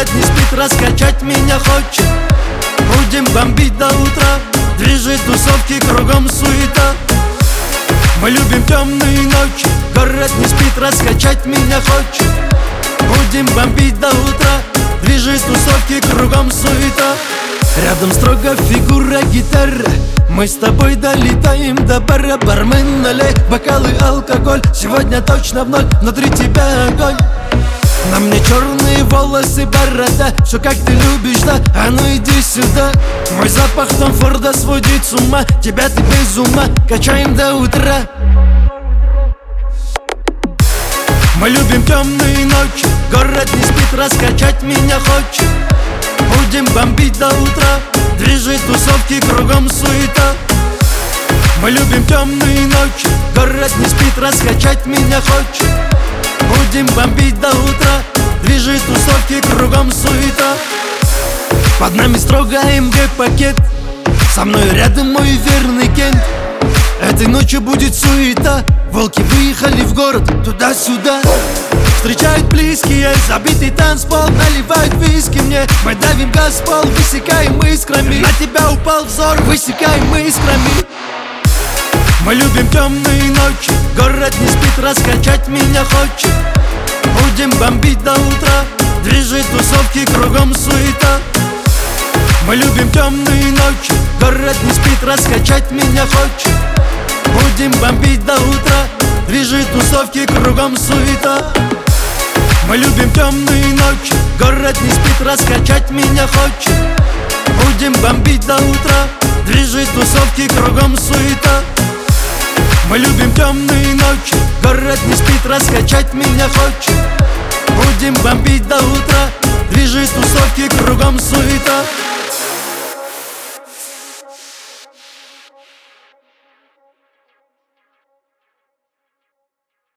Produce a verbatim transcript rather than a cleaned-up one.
город не спит, раскачать меня хочет. Будем бомбить до утра, движет тусовки, кругом суета. Мы любим темные ночи, город не спит, раскачать меня хочет. Будем бомбить до утра, движет тусовки, кругом суета. Рядом строго фигура гитара, мы с тобой долетаем до бара. Бармен, налей бокалы, алкоголь, сегодня точно в ноль, внутри тебя огонь. На мне черные волосы, борода, все как ты любишь, да? А ну иди сюда. Мой запах Том Форда сводит с ума, тебя ты без ума, качаем до утра. Мы любим темные ночи, город не спит, раскачать меня хочет. Будем бомбить до утра, движет тусовки, кругом суета. Мы любим темные ночи, город не спит, раскачать меня хочет. Будем бомбить до утра, движет тусовки, кругом суета. Под нами строго АМГ-пакет, со мной рядом мой верный Кент. Этой ночью будет суета, волки выехали в город, туда-сюда. Встречают близкие, забитый танцпол, наливают виски мне. Мы давим газ в пол, высекаем искрами. На тебя упал взор, высекаем искрами. Мы любим темные ночи, город не спит, раскачать меня хочет. Будем бомбить до утра, движет тусовки, кругом суета. Мы любим темные ночи, город не спит, раскачать меня хочет. Будем бомбить до утра, движет тусовки, кругом суета. Мы любим темные ночи, город не спит, раскачать меня хочет. Будем бомбить до утра, движет тусовки, кругом суета. Мы любим темные ночи, город не спит, раскачать меня хочет. Будем бомбить до утра, движет тусовки, кругом суета.